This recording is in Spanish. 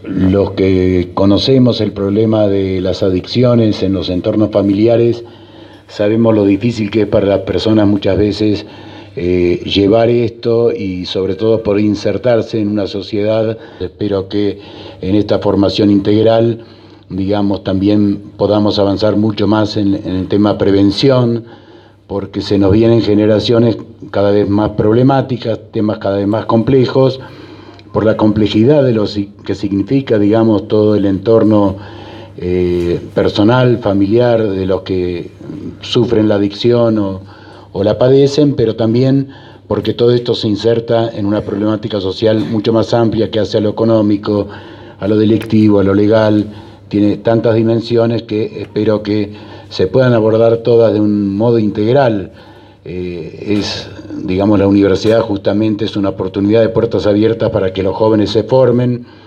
Los que conocemos el problema de las adicciones en los entornos familiares, sabemos lo difícil que es para las personas muchas veces llevar esto y sobre todo por insertarse en una sociedad. Espero que en esta formación integral, digamos, también podamos avanzar mucho más en el tema prevención, porque se nos vienen generaciones cada vez más problemáticas, temas cada vez más complejos, por la complejidad de lo que significa, digamos, todo el entorno personal, familiar, de los que sufren la adicción o la padecen, pero también porque todo esto se inserta en una problemática social mucho más amplia que hace a lo económico, a lo delictivo, a lo legal. Tiene tantas dimensiones que espero que se puedan abordar todas de un modo integral. Digamos, la universidad justamente es una oportunidad de puertas abiertas para que los jóvenes se formen.